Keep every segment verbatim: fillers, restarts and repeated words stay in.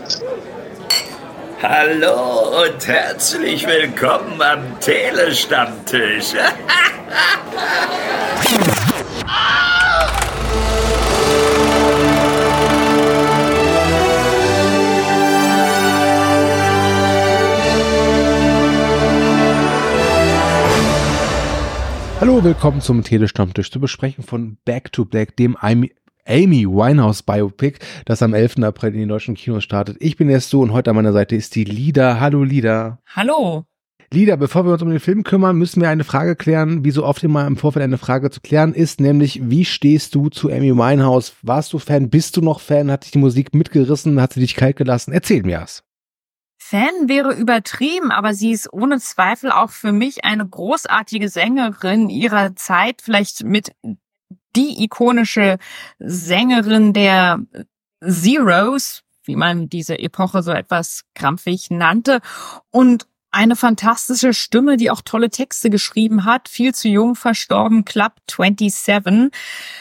Hallo und herzlich willkommen am Telestammtisch. Hallo, willkommen zum Telestammtisch zur Besprechung von Back to Black, dem Amy Winehouse Biopic, das am elften April in den deutschen Kinos startet. Ich bin der Stu und heute an meiner Seite ist die Lida. Hallo Lida. Hallo. Lida, bevor wir uns um den Film kümmern, müssen wir eine Frage klären, wie so oft immer im Vorfeld eine Frage zu klären ist, nämlich wie stehst du zu Amy Winehouse? Warst du Fan? Bist du noch Fan? Hat dich die Musik mitgerissen? Hat sie dich kalt gelassen? Erzähl mir was. Fan wäre übertrieben, aber sie ist ohne Zweifel auch für mich eine großartige Sängerin ihrer Zeit, vielleicht mit die ikonische Sängerin der Zeros, wie man diese Epoche so etwas krampfig nannte, und eine fantastische Stimme, die auch tolle Texte geschrieben hat, viel zu jung verstorben, Club siebenundzwanzig.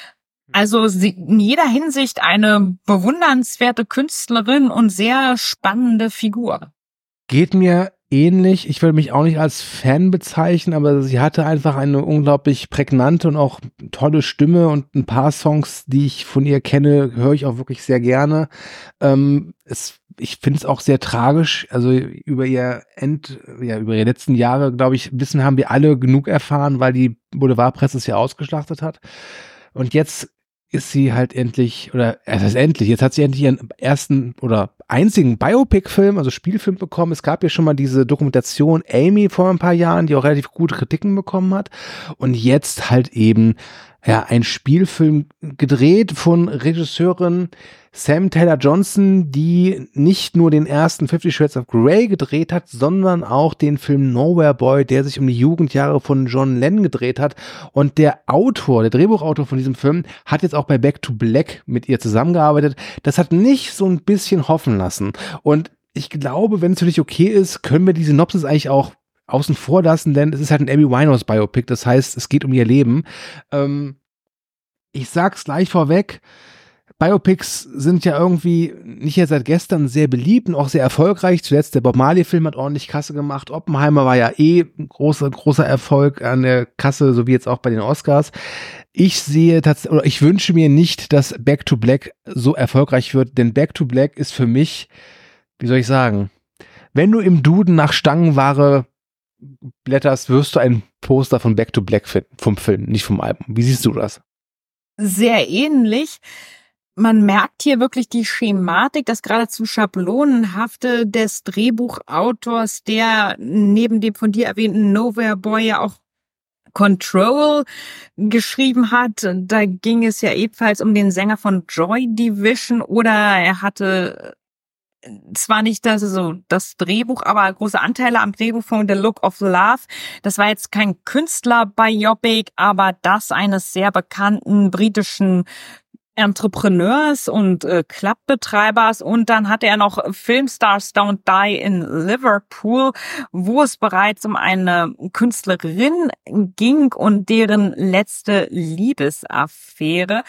Also sie, in jeder Hinsicht eine bewundernswerte Künstlerin und sehr spannende Figur. Geht mir ähnlich. Ich würde mich auch nicht als Fan bezeichnen, aber sie hatte einfach eine unglaublich prägnante und auch tolle Stimme und ein paar Songs, die ich von ihr kenne, höre ich auch wirklich sehr gerne. Ähm, es, ich finde es auch sehr tragisch. Also über ihr End, ja, über ihre letzten Jahre, glaube ich, wissen, haben wir alle genug erfahren, weil die Boulevardpresse es ja ausgeschlachtet hat. Und jetzt ist sie halt endlich, oder es ist endlich, jetzt hat sie endlich ihren ersten oder einzigen Biopic-Film, also Spielfilm bekommen. Es gab ja schon mal diese Dokumentation Amy vor ein paar Jahren, die auch relativ gute Kritiken bekommen hat. Und jetzt halt eben ja ein Spielfilm gedreht von Regisseurin Sam Taylor Johnson, die nicht nur den ersten Fifty Shades of Grey gedreht hat, sondern auch den Film Nowhere Boy, der sich um die Jugendjahre von John Lennon gedreht hat. Und der Autor, der Drehbuchautor von diesem Film, hat jetzt auch bei Back to Black mit ihr zusammengearbeitet. Das hat nicht so ein bisschen hoffen lassen. Und ich glaube, wenn es für dich okay ist, können wir die Synopsis eigentlich auch außen vor lassen, denn es ist halt ein Amy Winehouse Biopic. Das heißt, es geht um ihr Leben. Ähm, ich sag's gleich vorweg. Biopics sind ja irgendwie nicht erst seit gestern sehr beliebt und auch sehr erfolgreich. Zuletzt der Bob Marley-Film hat ordentlich Kasse gemacht. Oppenheimer war ja eh ein großer, großer Erfolg an der Kasse, so wie jetzt auch bei den Oscars. Ich sehe tatsächlich, oder ich wünsche mir nicht, dass Back to Black so erfolgreich wird, denn Back to Black ist für mich, wie soll ich sagen, wenn du im Duden nach Stangenware blätterst, wirst du ein Poster von Back to Black finden, vom Film, nicht vom Album. Wie siehst du das? Sehr ähnlich. Man merkt hier wirklich die Schematik, das geradezu Schablonenhafte des Drehbuchautors, der neben dem von dir erwähnten Nowhere Boy ja auch Control geschrieben hat. Da ging es ja ebenfalls um den Sänger von Joy Division, oder er hatte zwar nicht das, so das Drehbuch, aber große Anteile am Drehbuch von The Look of Love. Das war jetzt kein Künstler-Biopic, aber das eines sehr bekannten britischen Entrepreneurs und äh, Clubbetreibers. Und dann hatte er noch Filmstars Don't Die in Liverpool, wo es bereits um eine Künstlerin ging und deren letzte Liebesaffäre,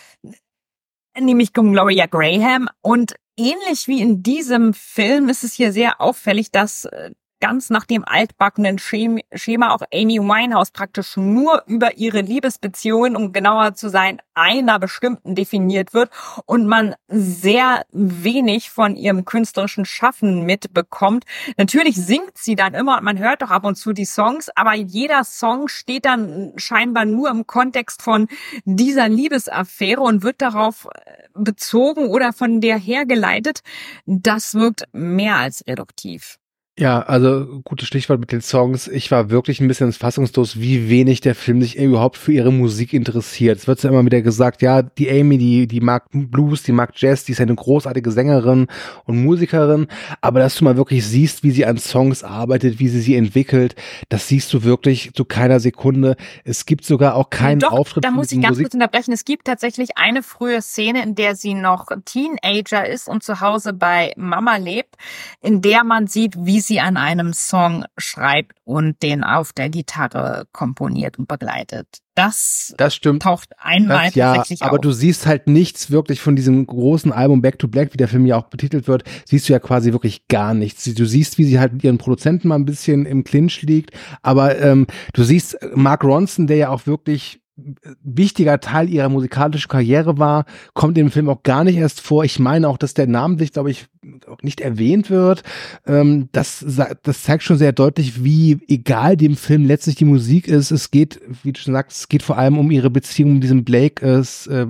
nämlich um Gloria Graham. Und ähnlich wie in diesem Film ist es hier sehr auffällig, dass äh, ganz nach dem altbackenen Schema auch Amy Winehouse praktisch nur über ihre Liebesbeziehungen, um genauer zu sein, einer bestimmten definiert wird und man sehr wenig von ihrem künstlerischen Schaffen mitbekommt. Natürlich singt sie dann immer und man hört doch ab und zu die Songs, aber jeder Song steht dann scheinbar nur im Kontext von dieser Liebesaffäre und wird darauf bezogen oder von der hergeleitet. Das wirkt mehr als reduktiv. Ja, also gutes Stichwort mit den Songs. Ich war wirklich ein bisschen fassungslos, wie wenig der Film sich überhaupt für ihre Musik interessiert. Es wird ja immer wieder gesagt, ja, die Amy, die die mag Blues, die mag Jazz, die ist eine großartige Sängerin und Musikerin, aber dass du mal wirklich siehst, wie sie an Songs arbeitet, wie sie sie entwickelt, das siehst du wirklich zu keiner Sekunde. Es gibt sogar auch keinen Doch, Auftritt. Da muss ich ganz Musik- kurz unterbrechen. Es gibt tatsächlich eine frühe Szene, in der sie noch Teenager ist und zu Hause bei Mama lebt, in der man sieht, wie sie sie an einem Song schreibt und den auf der Gitarre komponiert und begleitet. Das, das stimmt. taucht einmal das, ja, tatsächlich aber auf. du siehst halt nichts wirklich von diesem großen Album Back to Black, wie der Film ja auch betitelt wird, siehst du ja quasi wirklich gar nichts. Du siehst, wie sie halt mit ihren Produzenten mal ein bisschen im Clinch liegt, aber ähm, du siehst Mark Ronson, der ja auch wirklich wichtiger Teil ihrer musikalischen Karriere war, kommt im Film auch gar nicht erst vor. Ich meine auch, dass der namentlich, glaube ich, auch nicht erwähnt wird. Ähm, das, das zeigt schon sehr deutlich, wie egal dem Film letztlich die Musik ist. Es geht, wie du schon sagst, es geht vor allem um ihre Beziehung mit diesem Blake äh,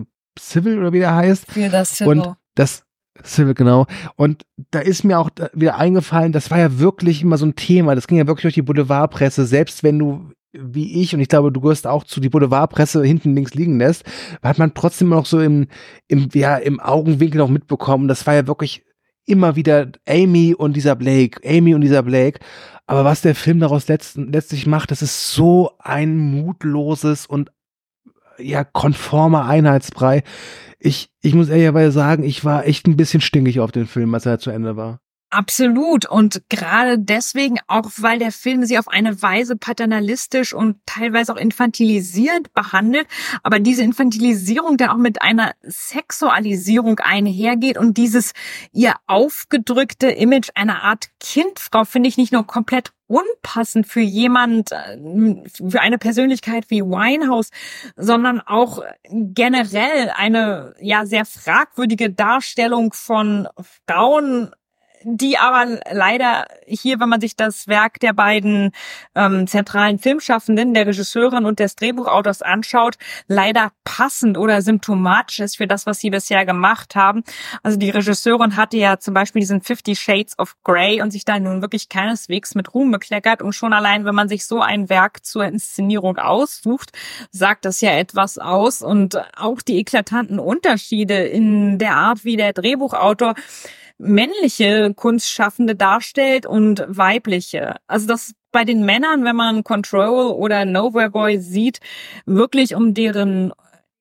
Civil oder wie der heißt. Für das Civil. Und das Civil, genau. Und da ist mir auch wieder eingefallen, das war ja wirklich immer so ein Thema. Das ging ja wirklich durch die Boulevardpresse, selbst wenn du wie ich, und ich glaube, du gehörst auch zu die Boulevardpresse hinten links liegen lässt, hat man trotzdem noch so im, im, ja, im Augenwinkel noch mitbekommen. Das war ja wirklich immer wieder Amy und dieser Blake, Amy und dieser Blake. Aber was der Film daraus letzt, letztlich macht, das ist so ein mutloses und ja, konformer Einheitsbrei. Ich, ich muss ehrlicherweise sagen, ich war echt ein bisschen stinkig auf den Film, als er zu Ende war. Absolut. Und gerade deswegen auch, weil der Film sie auf eine Weise paternalistisch und teilweise auch infantilisierend behandelt, aber diese Infantilisierung dann auch mit einer Sexualisierung einhergeht und dieses ihr aufgedrückte Image einer Art Kindfrau finde ich nicht nur komplett unpassend für jemand, für eine Persönlichkeit wie Winehouse, sondern auch generell eine ja sehr fragwürdige Darstellung von Frauen, die aber leider hier, wenn man sich das Werk der beiden ähm, zentralen Filmschaffenden, der Regisseurin und des Drehbuchautors anschaut, leider passend oder symptomatisch ist für das, was sie bisher gemacht haben. Also die Regisseurin hatte ja zum Beispiel diesen Fifty Shades of Grey und sich da nun wirklich keineswegs mit Ruhm bekleckert. Und schon allein, wenn man sich so ein Werk zur Inszenierung aussucht, sagt das ja etwas aus. Und auch die eklatanten Unterschiede in der Art, wie der Drehbuchautor männliche Kunstschaffende darstellt und weibliche. Also das bei den Männern, wenn man Control oder Nowhere Boy sieht, wirklich um deren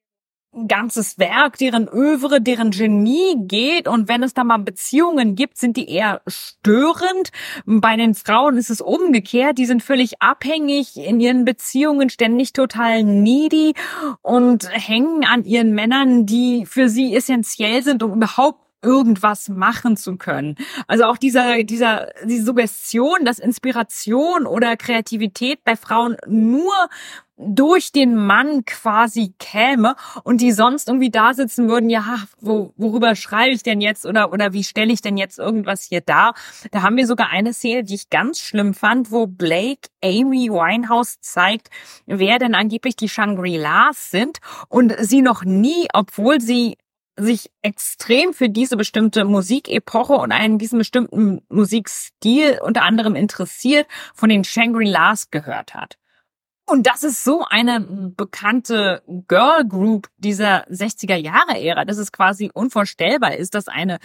ganzes Werk, deren Övre, deren Genie geht. Und wenn es da mal Beziehungen gibt, sind die eher störend. Bei den Frauen ist es umgekehrt. Die sind völlig abhängig in ihren Beziehungen, ständig total needy und hängen an ihren Männern, die für sie essentiell sind, um überhaupt irgendwas machen zu können. Also auch dieser, dieser, die Suggestion, dass Inspiration oder Kreativität bei Frauen nur durch den Mann quasi käme und die sonst irgendwie da sitzen würden, ja, wo, worüber schreibe ich denn jetzt oder, oder wie stelle ich denn jetzt irgendwas hier dar? Da haben wir sogar eine Szene, die ich ganz schlimm fand, wo Blake Amy Winehouse zeigt, wer denn angeblich die Shangri-Las sind und sie noch nie, obwohl sie sich extrem für diese bestimmte Musikepoche und einen diesen bestimmten Musikstil unter anderem interessiert, von den Shangri-Las gehört hat. Und das ist so eine bekannte Girl Group dieser sechziger-Jahre-Ära, dass es quasi unvorstellbar ist, dass eine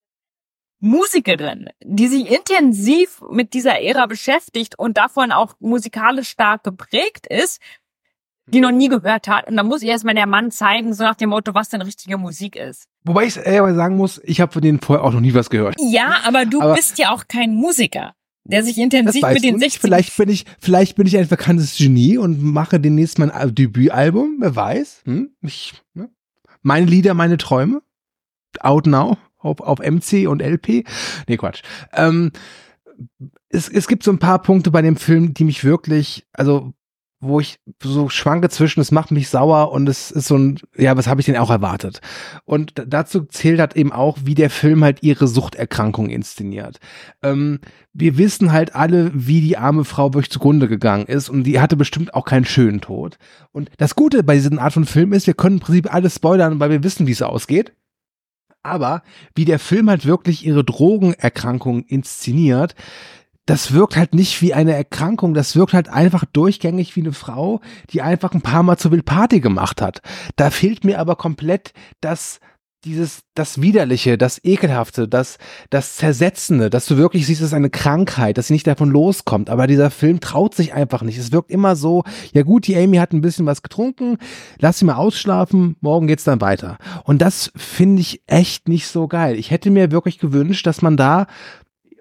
Musikerin, die sich intensiv mit dieser Ära beschäftigt und davon auch musikalisch stark geprägt ist, die noch nie gehört hat. Und dann muss ihr erstmal der Mann zeigen, so nach dem Motto, was denn richtige Musik ist. Wobei ich ehrlich sagen muss, ich habe von denen vorher auch noch nie was gehört. Ja, aber du aber bist ja auch kein Musiker, der sich intensiv mit den sechzigern... Vielleicht bin ich, vielleicht bin ich ein bekanntes Genie und mache demnächst mein Debütalbum, wer weiß. Hm? Ich, ne? Meine Lieder, meine Träume. Out now, auf, auf M C und L P. Nee, Quatsch. Ähm, es, es gibt so ein paar Punkte bei dem Film, die mich wirklich, also wo ich so schwanke zwischen, es macht mich sauer und es ist so ein, ja, was habe ich denn auch erwartet? Und dazu zählt halt eben auch, wie der Film halt ihre Suchterkrankung inszeniert. Ähm, wir wissen halt alle, wie die arme Frau wirklich zugrunde gegangen ist und die hatte bestimmt auch keinen schönen Tod. Und das Gute bei diesen Art von Film ist, wir können im Prinzip alles spoilern, weil wir wissen, wie es ausgeht. Aber wie der Film halt wirklich ihre Drogenerkrankung inszeniert, das wirkt halt nicht wie eine Erkrankung, das wirkt halt einfach durchgängig wie eine Frau, die einfach ein paar Mal zu wild Party gemacht hat. Da fehlt mir aber komplett das, dieses, das Widerliche, das Ekelhafte, das, das Zersetzende, dass du wirklich siehst, es ist eine Krankheit, dass sie nicht davon loskommt. Aber dieser Film traut sich einfach nicht. Es wirkt immer so, ja gut, die Amy hat ein bisschen was getrunken, lass sie mal ausschlafen, morgen geht's dann weiter. Und das finde ich echt nicht so geil. Ich hätte mir wirklich gewünscht, dass man da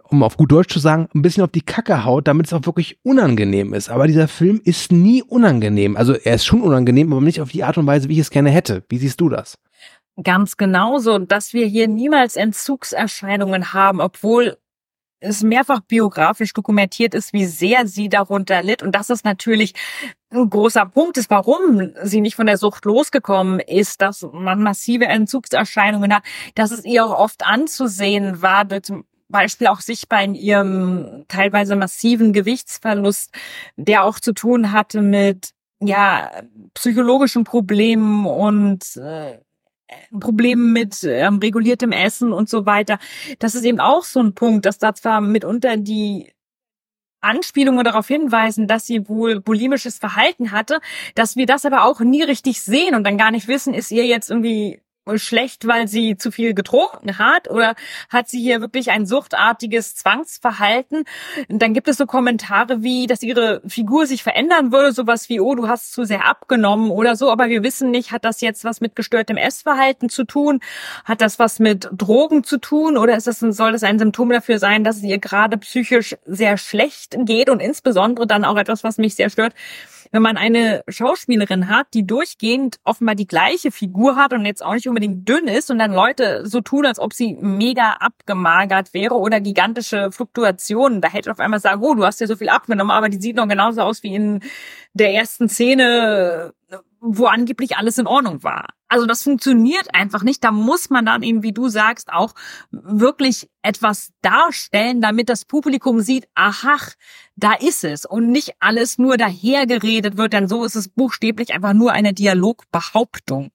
um auf gut Deutsch zu sagen, ein bisschen auf die Kacke haut, damit es auch wirklich unangenehm ist. Aber dieser Film ist nie unangenehm. Also er ist schon unangenehm, aber nicht auf die Art und Weise, wie ich es gerne hätte. Wie siehst du das? Ganz genauso, dass wir hier niemals Entzugserscheinungen haben, obwohl es mehrfach biografisch dokumentiert ist, wie sehr sie darunter litt. Und das ist natürlich ein großer Punkt ist, warum sie nicht von der Sucht losgekommen ist, dass man massive Entzugserscheinungen hat, dass es ihr auch oft anzusehen war, zum Beispiel auch sichtbar in ihrem teilweise massiven Gewichtsverlust, der auch zu tun hatte mit ja psychologischen Problemen und äh, Probleme mit ähm, reguliertem Essen und so weiter. Das ist eben auch so ein Punkt, dass da zwar mitunter die Anspielungen darauf hinweisen, dass sie wohl bulimisches Verhalten hatte, dass wir das aber auch nie richtig sehen und dann gar nicht wissen, ist ihr jetzt irgendwie schlecht, weil sie zu viel getrunken hat oder hat sie hier wirklich ein suchtartiges Zwangsverhalten? Und dann gibt es so Kommentare wie, dass ihre Figur sich verändern würde, sowas wie, oh, du hast zu sehr abgenommen oder so, aber wir wissen nicht, hat das jetzt was mit gestörtem Essverhalten zu tun? Hat das was mit Drogen zu tun oder ist das, soll das ein Symptom dafür sein, dass es ihr gerade psychisch sehr schlecht geht und insbesondere dann auch etwas, was mich sehr stört, wenn man eine Schauspielerin hat, die durchgehend offenbar die gleiche Figur hat und jetzt auch nicht unbedingt dünn ist und dann Leute so tun, als ob sie mega abgemagert wäre oder gigantische Fluktuationen. Da hätte auf einmal sagen, oh, du hast ja so viel abgenommen, aber die sieht noch genauso aus wie in der ersten Szene, wo angeblich alles in Ordnung war. Also das funktioniert einfach nicht. Da muss man dann eben, wie du sagst, auch wirklich etwas darstellen, damit das Publikum sieht, aha, da ist es und nicht alles nur dahergeredet wird, denn so ist es buchstäblich einfach nur eine Dialogbehauptung.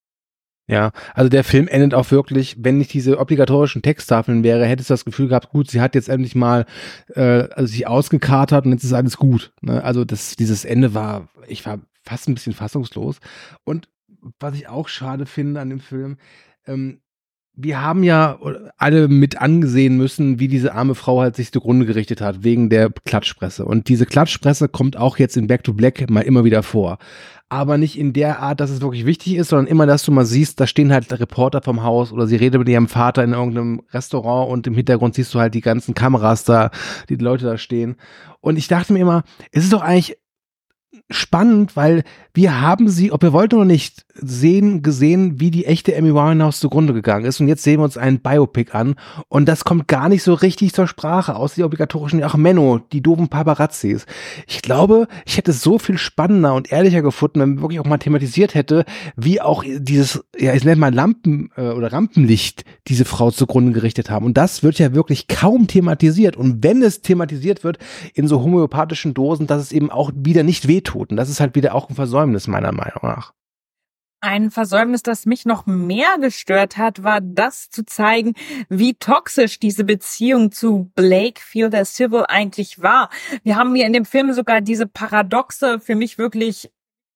Ja, also der Film endet auch wirklich, wenn nicht diese obligatorischen Texttafeln wäre, hättest du das Gefühl gehabt, gut, sie hat jetzt endlich mal äh, also sich ausgekatert und jetzt ist alles gut. Ne? Also das, dieses Ende war, ich war fast ein bisschen fassungslos. Und was ich auch schade finde an dem Film, ähm, wir haben ja alle mit angesehen müssen, wie diese arme Frau halt sich zugrunde gerichtet hat, wegen der Klatschpresse. Und diese Klatschpresse kommt auch jetzt in Back to Black mal immer wieder vor. Aber nicht in der Art, dass es wirklich wichtig ist, sondern immer, dass du mal siehst, da stehen halt Reporter vom Haus oder sie redet mit ihrem Vater in irgendeinem Restaurant und im Hintergrund siehst du halt die ganzen Kameras da, die Leute da stehen. Und ich dachte mir immer, es ist doch eigentlich spannend, weil wir haben sie, ob wir wollten oder nicht, sehen, gesehen, wie die echte Amy Winehouse zugrunde gegangen ist und jetzt sehen wir uns einen Biopic an und das kommt gar nicht so richtig zur Sprache, aus die obligatorischen, ach Menno, die doofen Paparazzis. Ich glaube, ich hätte es so viel spannender und ehrlicher gefunden, wenn man wirklich auch mal thematisiert hätte, wie auch dieses, ja, ich nenne mal Lampen- äh, oder Rampenlicht diese Frau zugrunde gerichtet haben und das wird ja wirklich kaum thematisiert und wenn es thematisiert wird, in so homöopathischen Dosen, dass es eben auch wieder nicht wehtut. Und das ist halt wieder auch ein Versäumnis, meiner Meinung nach. Ein Versäumnis, das mich noch mehr gestört hat, war das zu zeigen, wie toxisch diese Beziehung zu Blake Fielder Civil eigentlich war. Wir haben hier in dem Film sogar diese paradoxe, für mich wirklich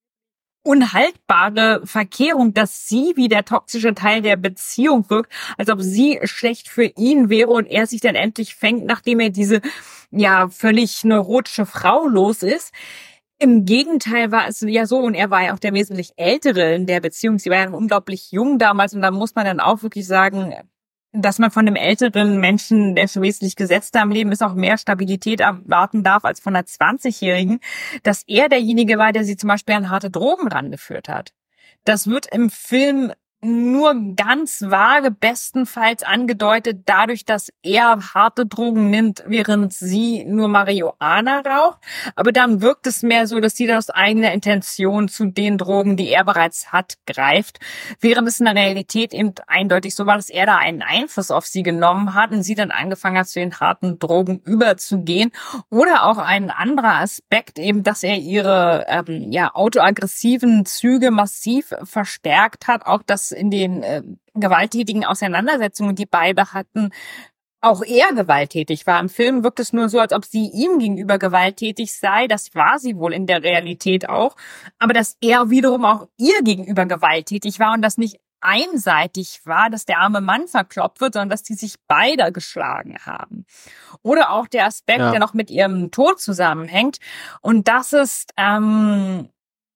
unhaltbare Verkehrung, dass sie wie der toxische Teil der Beziehung wirkt, als ob sie schlecht für ihn wäre und er sich dann endlich fängt, nachdem er diese ja völlig neurotische Frau los ist. Im Gegenteil war es ja so, und er war ja auch der wesentlich Ältere in der Beziehung. Sie war ja unglaublich jung damals und da muss man dann auch wirklich sagen, dass man von einem älteren Menschen, der schon wesentlich gesetzter am Leben ist, auch mehr Stabilität erwarten darf als von einer zwanzigjährigen, dass er derjenige war, der sie zum Beispiel an harte Drogen rangeführt hat. Das wird im Film nur ganz vage bestenfalls angedeutet, dadurch, dass er harte Drogen nimmt, während sie nur Marihuana raucht. Aber dann wirkt es mehr so, dass sie dann aus eigener Intention zu den Drogen, die er bereits hat, greift. Während es in der Realität eben eindeutig so war, dass er da einen Einfluss auf sie genommen hat und sie dann angefangen hat, zu den harten Drogen überzugehen. Oder auch ein anderer Aspekt eben, dass er ihre ähm, ja autoaggressiven Züge massiv verstärkt hat. Auch das in den äh, gewalttätigen Auseinandersetzungen, die beide hatten, auch er gewalttätig war. Im Film wirkt es nur so, als ob sie ihm gegenüber gewalttätig sei. Das war sie wohl in der Realität auch. Aber dass er wiederum auch ihr gegenüber gewalttätig war und das nicht einseitig war, dass der arme Mann verkloppt wird, sondern dass die sich beide geschlagen haben. Oder auch der Aspekt, ja, der noch mit ihrem Tod zusammenhängt. Und das ist ähm,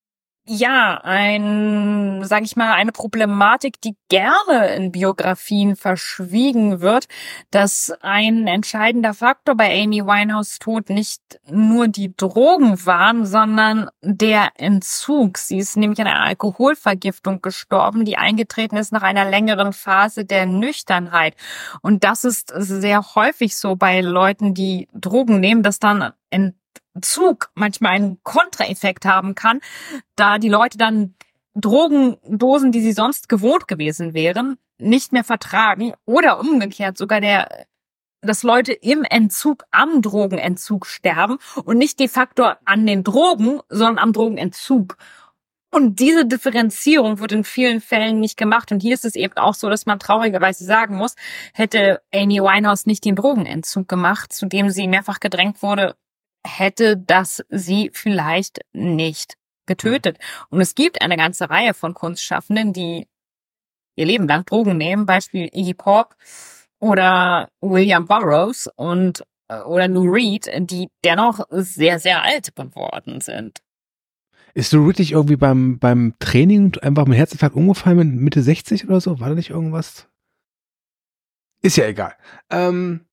Ja, ein, sage ich mal, eine Problematik, die gerne in Biografien verschwiegen wird, dass ein entscheidender Faktor bei Amy Winehouse Tod nicht nur die Drogen waren, sondern der Entzug. Sie ist nämlich an einer Alkoholvergiftung gestorben, die eingetreten ist nach einer längeren Phase der Nüchternheit. Und das ist sehr häufig so bei Leuten, die Drogen nehmen, dass dann Entzug manchmal einen Kontraeffekt haben kann, da die Leute dann Drogendosen, die sie sonst gewohnt gewesen wären, nicht mehr vertragen oder umgekehrt sogar der, dass Leute im Entzug am Drogenentzug sterben und nicht de facto an den Drogen, sondern am Drogenentzug. Und diese Differenzierung wird in vielen Fällen nicht gemacht. Und hier ist es eben auch so, dass man traurigerweise sagen muss, hätte Amy Winehouse nicht den Drogenentzug gemacht, zu dem sie mehrfach gedrängt wurde, hätte das sie vielleicht nicht getötet. Und es gibt eine ganze Reihe von Kunstschaffenden, die ihr Leben lang Drogen nehmen, Beispiel Iggy Pop oder William Burroughs und oder Lou Reed, die dennoch sehr, sehr alt geworden sind. Ist Lou Reed nicht irgendwie beim, beim Training einfach mit Herzinfarkt umgefallen mit Mitte sechzig oder so? War da nicht irgendwas? Ist ja egal. Ähm,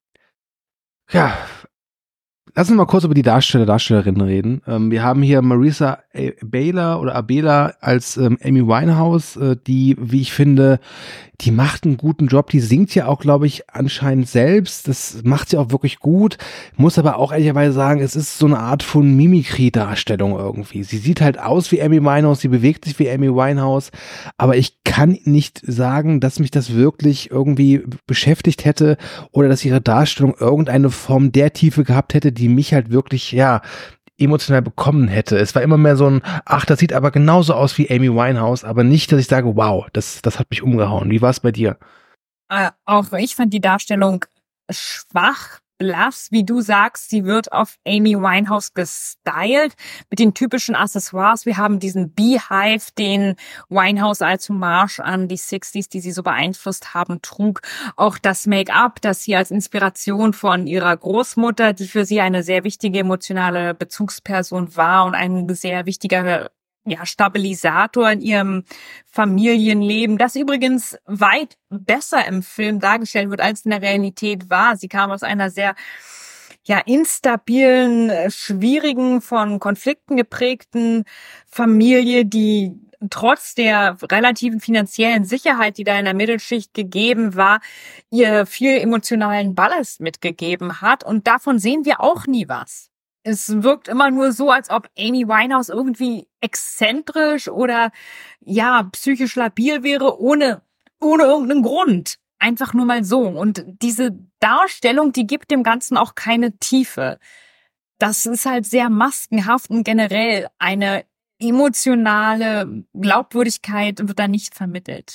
ja, lass uns mal kurz über die Darsteller, Darstellerinnen reden. Ähm, wir haben hier Marisa Abela oder Abela als ähm, Amy Winehouse, äh, die, wie ich finde, die macht einen guten Job. Die singt ja auch, glaube ich, anscheinend selbst. Das macht sie auch wirklich gut. Muss aber auch ehrlicherweise sagen, es ist so eine Art von Mimikry-Darstellung irgendwie. Sie sieht halt aus wie Amy Winehouse, sie bewegt sich wie Amy Winehouse, aber ich kann nicht sagen, dass mich das wirklich irgendwie beschäftigt hätte oder dass ihre Darstellung irgendeine Form der Tiefe gehabt hätte, die mich halt wirklich, ja, emotional bekommen hätte. Es war immer mehr so ein, ach, das sieht aber genauso aus wie Amy Winehouse, aber nicht, dass ich sage, wow, das, das hat mich umgehauen. Wie war es bei dir? Äh, auch ich fand die Darstellung schwach, blass, wie du sagst. Sie wird auf Amy Winehouse gestylt mit den typischen Accessoires. Wir haben diesen Beehive, den Winehouse als Hommage an die sechziger, die sie so beeinflusst haben, trug. Auch das Make-up, das sie als Inspiration von ihrer Großmutter, die für sie eine sehr wichtige emotionale Bezugsperson war und ein sehr wichtiger ja, Stabilisator in ihrem Familienleben, das übrigens weit besser im Film dargestellt wird, als in der Realität war. Sie kam aus einer sehr, ja, instabilen, schwierigen, von Konflikten geprägten Familie, die trotz der relativen finanziellen Sicherheit, die da in der Mittelschicht gegeben war, ihr viel emotionalen Ballast mitgegeben hat. Und davon sehen wir auch nie was. Es wirkt immer nur so, als ob Amy Winehouse irgendwie exzentrisch oder, ja, psychisch labil wäre, ohne, ohne irgendeinen Grund. Einfach nur mal so. Und diese Darstellung, die gibt dem Ganzen auch keine Tiefe. Das ist halt sehr maskenhaft und generell eine emotionale Glaubwürdigkeit wird da nicht vermittelt.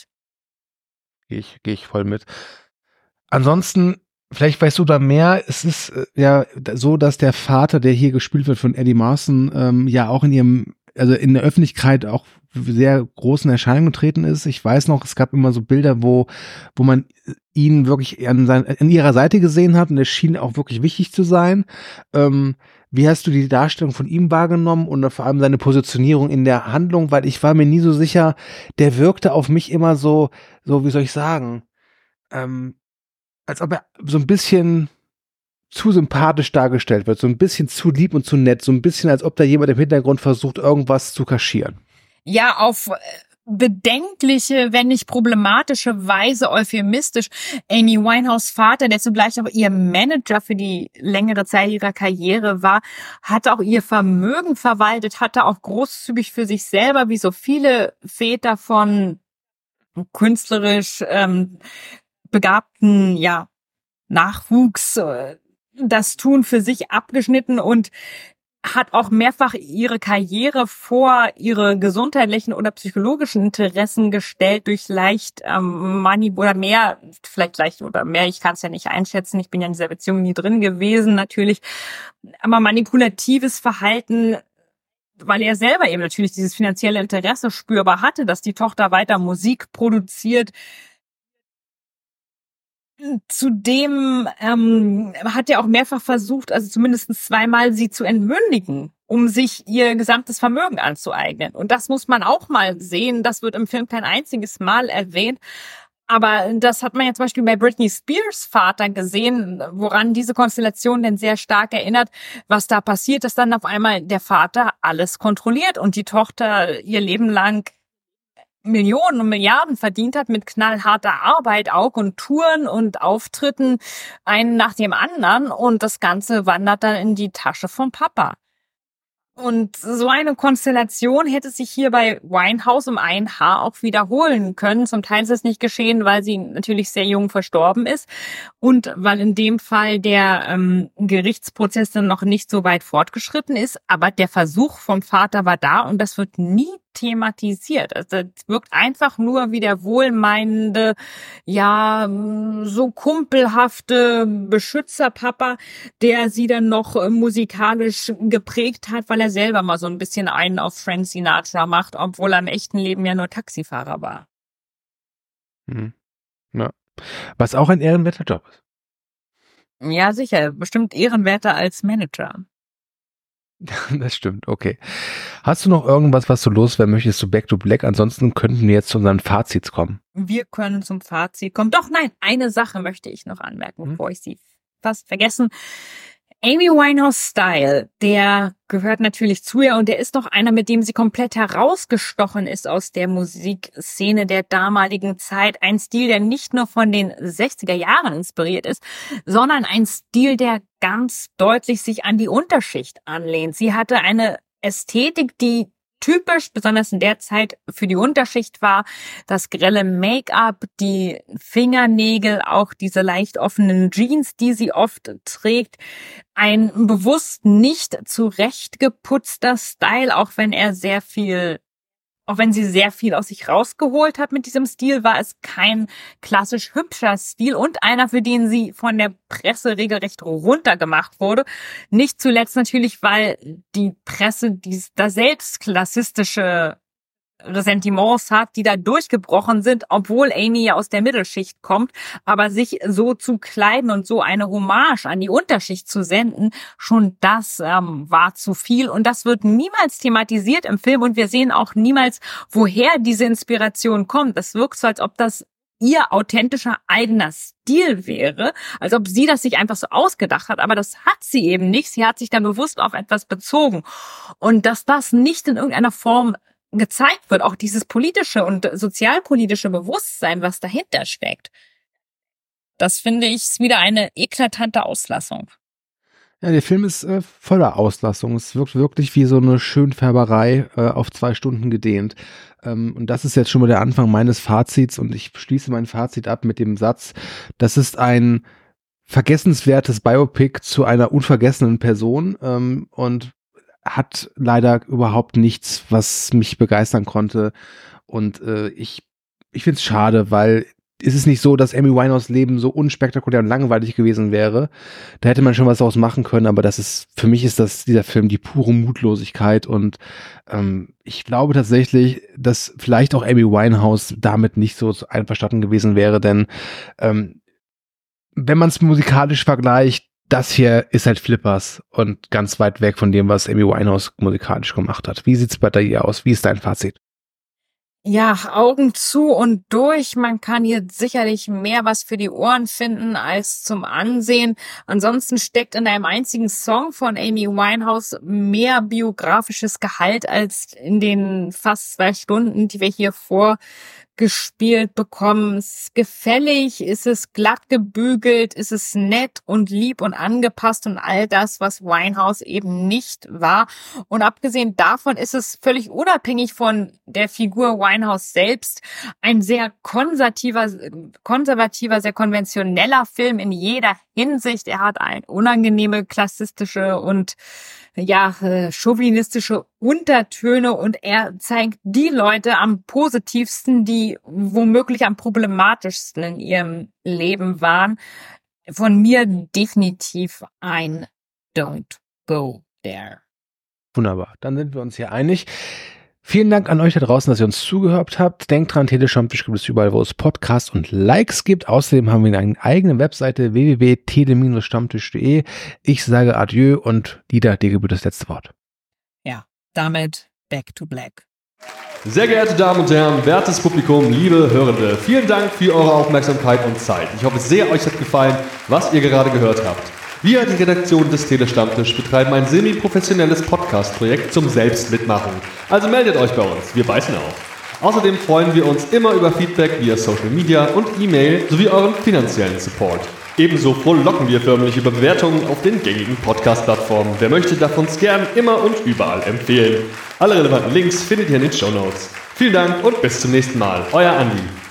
Gehe ich, gehe ich voll mit. Ansonsten, vielleicht weißt du da mehr. Es ist äh, ja so, dass der Vater, der hier gespielt wird von Eddie Marsan, ähm, ja auch in ihrem, also in der Öffentlichkeit auch sehr großen Erscheinungen getreten ist. Ich weiß noch, es gab immer so Bilder, wo wo man ihn wirklich an, sein, an ihrer Seite gesehen hat und es schien auch wirklich wichtig zu sein. Ähm, wie hast du die Darstellung von ihm wahrgenommen und vor allem seine Positionierung in der Handlung? Weil ich war mir nie so sicher, der wirkte auf mich immer so, so wie soll ich sagen, ähm, als ob er so ein bisschen zu sympathisch dargestellt wird, so ein bisschen zu lieb und zu nett, so ein bisschen, als ob da jemand im Hintergrund versucht, irgendwas zu kaschieren. Ja, auf bedenkliche, wenn nicht problematische Weise euphemistisch. Amy Winehouse Vater, der zugleich auch ihr Manager für die längere Zeit ihrer Karriere war, hat auch ihr Vermögen verwaltet, hatte auch großzügig für sich selber, wie so viele Väter von künstlerisch ähm, begabten, ja, Nachwuchs, äh, das Tun für sich abgeschnitten und hat auch mehrfach ihre Karriere vor ihre gesundheitlichen oder psychologischen Interessen gestellt durch leicht ähm, Money oder mehr, vielleicht leicht oder mehr, ich kann es ja nicht einschätzen, ich bin ja in dieser Beziehung nie drin gewesen natürlich, aber manipulatives Verhalten, weil er selber eben natürlich dieses finanzielle Interesse spürbar hatte, dass die Tochter weiter Musik produziert, Zudem ähm, hat er auch mehrfach versucht, also zumindest zweimal, sie zu entmündigen, um sich ihr gesamtes Vermögen anzueignen. Und das muss man auch mal sehen. Das wird im Film kein einziges Mal erwähnt. Aber das hat man ja zum Beispiel bei Britney Spears Vater gesehen, woran diese Konstellation denn sehr stark erinnert, was da passiert, dass dann auf einmal der Vater alles kontrolliert und die Tochter ihr Leben lang Millionen und Milliarden verdient hat mit knallharter Arbeit auch und Touren und Auftritten, einen nach dem anderen, und das Ganze wandert dann in die Tasche vom Papa. Und so eine Konstellation hätte sich hier bei Winehouse um ein Haar auch wiederholen können. Zum Teil ist es nicht geschehen, weil sie natürlich sehr jung verstorben ist und weil in dem Fall der ähm, Gerichtsprozess dann noch nicht so weit fortgeschritten ist. Aber der Versuch vom Vater war da und das wird nie thematisiert. Also es wirkt einfach nur wie der wohlmeinende, ja, so kumpelhafte Beschützerpapa, der sie dann noch musikalisch geprägt hat, weil er selber mal so ein bisschen einen auf Frank Sinatra macht, obwohl er im echten Leben ja nur Taxifahrer war. Hm. Ja. Was auch ein ehrenwerter Job ist. Ja, sicher. Bestimmt ehrenwerter als Manager. Das stimmt, okay. Hast du noch irgendwas, was du loswerden möchtest zu Back to Black? Ansonsten könnten wir jetzt zu unseren Fazits kommen. Wir können zum Fazit kommen. Doch, nein, eine Sache möchte ich noch anmerken, hm? bevor ich sie fast vergessen. Amy Winehouse Style, der gehört natürlich zu ihr und der ist doch einer, mit dem sie komplett herausgestochen ist aus der Musikszene der damaligen Zeit. Ein Stil, der nicht nur von den sechziger Jahren inspiriert ist, sondern ein Stil, der ganz deutlich sich an die Unterschicht anlehnt. Sie hatte eine Ästhetik, die typisch, besonders in der Zeit, für die Unterschicht war. Das grelle Make-up, die Fingernägel, auch diese leicht offenen Jeans, die sie oft trägt. Ein bewusst nicht zurechtgeputzter Style, auch wenn er sehr viel, auch wenn sie sehr viel aus sich rausgeholt hat mit diesem Stil, war es kein klassisch hübscher Stil und einer, für den sie von der Presse regelrecht runtergemacht wurde. Nicht zuletzt natürlich, weil die Presse dies, da selbst klassistische Ressentiments hat, die da durchgebrochen sind, obwohl Amy ja aus der Mittelschicht kommt, aber sich so zu kleiden und so eine Hommage an die Unterschicht zu senden, schon das ähm, war zu viel und das wird niemals thematisiert im Film und wir sehen auch niemals, woher diese Inspiration kommt. Es wirkt so, als ob das ihr authentischer eigener Stil wäre, als ob sie das sich einfach so ausgedacht hat, aber das hat sie eben nicht. Sie hat sich dann bewusst auf etwas bezogen und dass das nicht in irgendeiner Form gezeigt wird, auch dieses politische und sozialpolitische Bewusstsein, was dahinter steckt. Das finde ich ist wieder eine eklatante Auslassung. Ja, der Film ist äh, voller Auslassung. Es wirkt wirklich wie so eine Schönfärberei äh, auf zwei Stunden gedehnt. Ähm, und das ist jetzt schon mal der Anfang meines Fazits und ich schließe mein Fazit ab mit dem Satz, das ist ein vergessenswertes Biopic zu einer unvergessenen Person ähm, und hat leider überhaupt nichts, was mich begeistern konnte. Und äh, ich, ich finde es schade, weil es ist nicht so, dass Amy Winehouse Leben so unspektakulär und langweilig gewesen wäre. Da hätte man schon was daraus machen können, aber das ist, für mich ist das, dieser Film die pure Mutlosigkeit und ähm, ich glaube tatsächlich, dass vielleicht auch Amy Winehouse damit nicht so einverstanden gewesen wäre, denn ähm, wenn man es musikalisch vergleicht, das hier ist halt Flippers und ganz weit weg von dem, was Amy Winehouse musikalisch gemacht hat. Wie sieht's bei dir aus? Wie ist dein Fazit? Ja, Augen zu und durch. Man kann hier sicherlich mehr was für die Ohren finden als zum Ansehen. Ansonsten steckt in einem einzigen Song von Amy Winehouse mehr biografisches Gehalt als in den fast zwei Stunden, die wir hier vor gespielt bekommen. Es ist gefällig, ist es glatt gebügelt, ist es nett und lieb und angepasst und all das, was Winehouse eben nicht war. Und abgesehen davon ist es völlig unabhängig von der Figur Winehouse selbst ein sehr konservativer, konservativer, sehr konventioneller Film in jeder Hinsicht. Er hat ein unangenehme klassistische und ja, äh, chauvinistische Untertöne und er zeigt die Leute am positivsten, die womöglich am problematischsten in ihrem Leben waren. Von mir definitiv ein Don't Go There. Wunderbar, dann sind wir uns hier einig. Vielen Dank an euch da draußen, dass ihr uns zugehört habt. Denkt dran, Telestammtisch gibt es überall, wo es Podcasts und Likes gibt. Außerdem haben wir eine eigene Webseite w w w punkt tele stammtisch punkt de. Ich sage Adieu und Dieter, dir gebührt das letzte Wort. Ja, damit back to black. Sehr geehrte Damen und Herren, wertes Publikum, liebe Hörende, vielen Dank für eure Aufmerksamkeit und Zeit. Ich hoffe sehr, euch hat gefallen, was ihr gerade gehört habt. Wir, die Redaktion des Telestammtisch, betreiben ein semi-professionelles Podcast-Projekt zum Selbstmitmachen. Also meldet euch bei uns, wir beißen auf. Außerdem freuen wir uns immer über Feedback via Social Media und E-Mail sowie euren finanziellen Support. Ebenso frohlocken wir förmlich über Bewertungen auf den gängigen Podcast-Plattformen. Wer möchte, darf uns gern immer und überall empfehlen. Alle relevanten Links findet ihr in den Shownotes. Vielen Dank und bis zum nächsten Mal. Euer Andi.